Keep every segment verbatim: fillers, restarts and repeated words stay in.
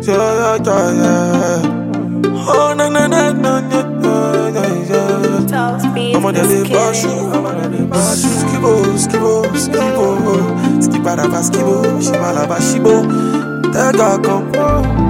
yeah, yeah, yeah. Oh, na na na na na na na. I'm on the boss, I'm on the boss. Skibo, skibo, skibo, skibara skibo, shibala bashibo. Tega come.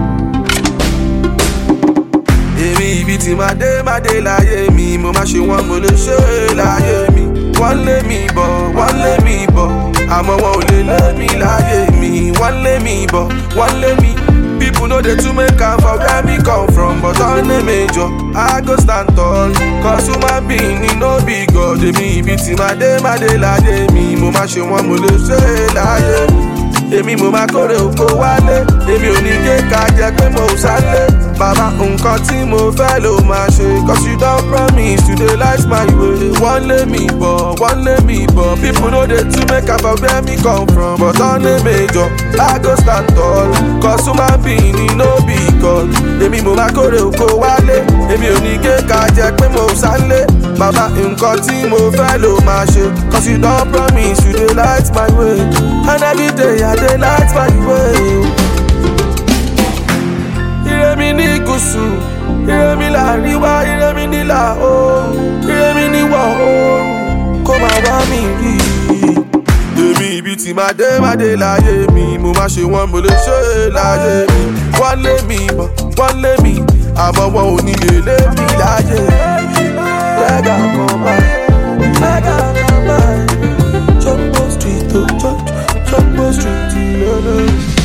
Èmi ibi tí máa dé máa dé láyé mi, mo máa ṣe wọ́n mo lè ṣe láyé mi. Wọ́n lé mi bọ̀, wọ́n lé mi bọ̀, àmọ́ wọn ò lè lé mi láyé mi. Wọ́n lé mi bọ̀, wọ́n lé mi. People know they too make am for where me come from, but on a major, I go stand tall. Cause human being ni no be God. Èmi ibi tí máa dé máa dé láyé mi, mo máa ṣe wọ́n mo lè ṣe láyé mi. Èmi mo máa kórè oko wálé, èmi ò ní gé ká jẹ pé mo sálé. Bàbá nǹkan tí mo fẹ́ ló máa ṣe, cause you don promise to dey light my way. Wọ́n lé mi bọ̀, wọ́n lé mi bọ̀, people no dey too make am for where me come from, but on a major, I go stand tall. Cause human being ni no be God. Èmi mo máa kórè oko wálé, èmi ò ní gé ká jẹ pé mo sálé. Bàbá nǹkan tí mo fẹ́ ló máa ṣe, cause you don promise to dey light my way. And every day I dey light my way. Ire mi ní gúúsù, ire mi láríwá, ire mi nílà oòrùn, ire mi níwọ̀ oòrùn, kó máa bá mi rí. Èmi ibi tí máa dé máa dé láyé mi, mo máa ṣe wọ́n mo lè ṣe láyé mi. Wọ́n lé mi bọ̀, wọ́n lé mi, àmọ́ wọn ò ní lè lé mi láyé mi. Lẹ́gà kan báyìí, lẹ́gà kan báyìí, Jumbo Street, oh, Jumbo Street, lọ́dọ̀.